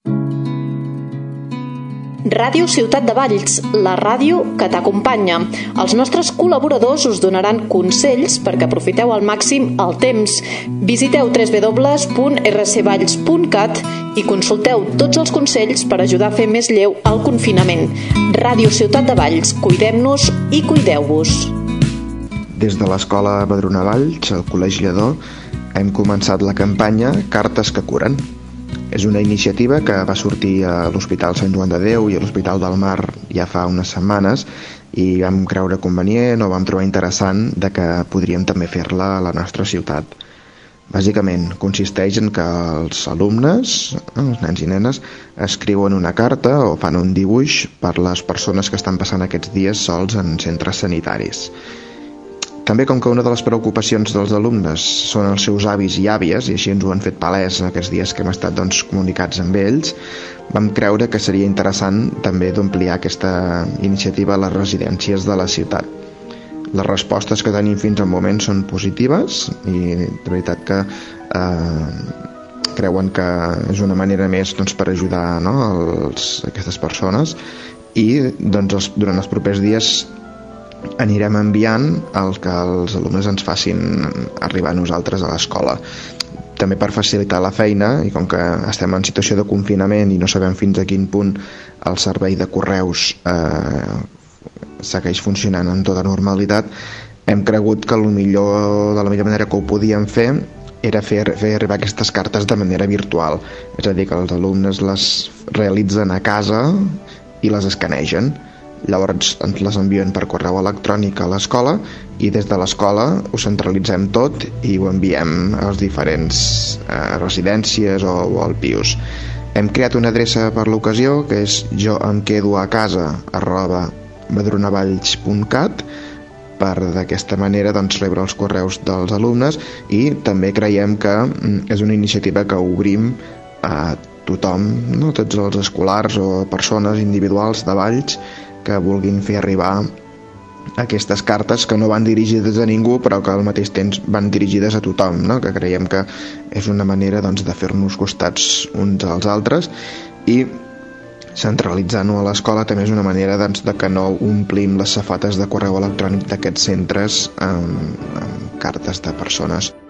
Ràdio Ciutat de Valls, la ràdio que t'acompanya. Els nostres col·laboradors us donaran consells perquè aprofiteu al màxim el temps. Visiteu www.rcvalls.cat i consulteu tots els consells per ajudar a fer més lleu el confinament. Ràdio Ciutat de Valls, cuidem-nos i cuideu-vos. Des de l'Escola Madrona Valls, al Col·legi Lledó, hem començat la campanya Cartes que curen. És una iniciativa que va sortir a l'Hospital Sant Joan de Déu i a l'Hospital del Mar ja fa unes setmanes i vam creure convenient o vam trobar interessant de que podríem també fer-la a la nostra ciutat. Bàsicament consisteix en que els alumnes, els nens i nenes, escriuen una carta o fan un dibuix per les persones que estan passant aquests dies sols en centres sanitaris. També, com que una de les preocupacions dels alumnes són els seus avis i àvies, i així ens ho han fet palès aquests dies que hem estat comunicats amb ells, vam creure que seria interessant també d'ampliar aquesta iniciativa a les residències de la ciutat. Les respostes que tenim fins al moment són positives i de veritat que creuen que és una manera més per ajudar aquestes persones i durant els propers dies anirem enviant el que els alumnes ens facin arribar a nosaltres a l'escola. També per facilitar la feina, i com que estem en situació de confinament i no sabem fins a quin punt el servei de correus segueix funcionant amb tota normalitat, hem cregut que de la millor manera que ho podíem fer era fer arribar aquestes cartes de manera virtual. És a dir, que els alumnes les realitzen a casa i les escanegen. Llavors ens les envien per correu electrònic a l'escola i des de l'escola ho centralitzem tot i ho enviem a les diferents residències o al PIUS. Hem creat una adreça per l'ocasió que és joemquedoacasa@madronavalls.cat per d'aquesta manera rebre els correus dels alumnes i també creiem que és una iniciativa que obrim a tothom, tots els escolars o persones individuals de Valls que vulguin fer arribar aquestes cartes que no van dirigides a ningú però que al mateix temps van dirigides a tothom, que creiem que és una manera de fer-nos costats uns als altres i centralitzant-ho a l'escola també és una manera de que no omplim les safates de correu electrònic d'aquests centres amb cartes de persones.